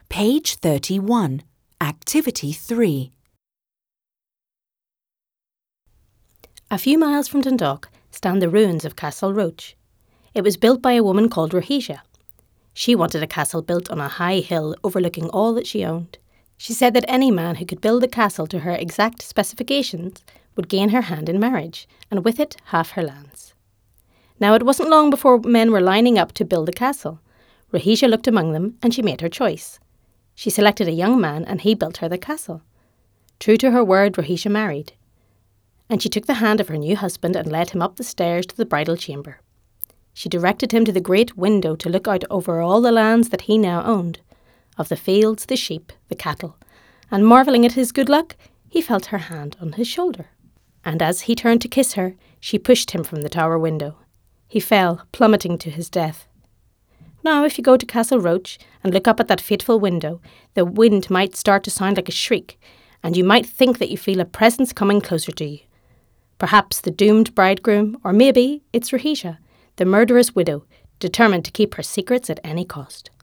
Page 31, Activity 3. A few miles from Dundalk stand the ruins of Castle Roche. It was built by a woman called Rahija. She wanted a castle built on a high hill overlooking all that she owned. She said that any man who could build a castle to her exact specifications would gain her hand in marriage, and with it half her lands. Now it wasn't long before men were lining up to build a castle. Rahija looked among them and she made her choice. She selected a young man and he built her the castle. True to her word, Rahija married. And she took the hand of her new husband and led him up the stairs to the bridal chamber. She directed him to the great window to look out over all the lands that he now owned, of the fields, the sheep, the cattle, and marvelling at his good luck, he felt her hand on his shoulder. And as he turned to kiss her, she pushed him from the tower window. He fell, plummeting to his death. Now, if you go to Castle Roche and look up at that fateful window, the wind might start to sound like a shriek, and you might think that you feel a presence coming closer to you. Perhaps the doomed bridegroom, or maybe it's Rahija, the murderous widow, determined to keep her secrets at any cost.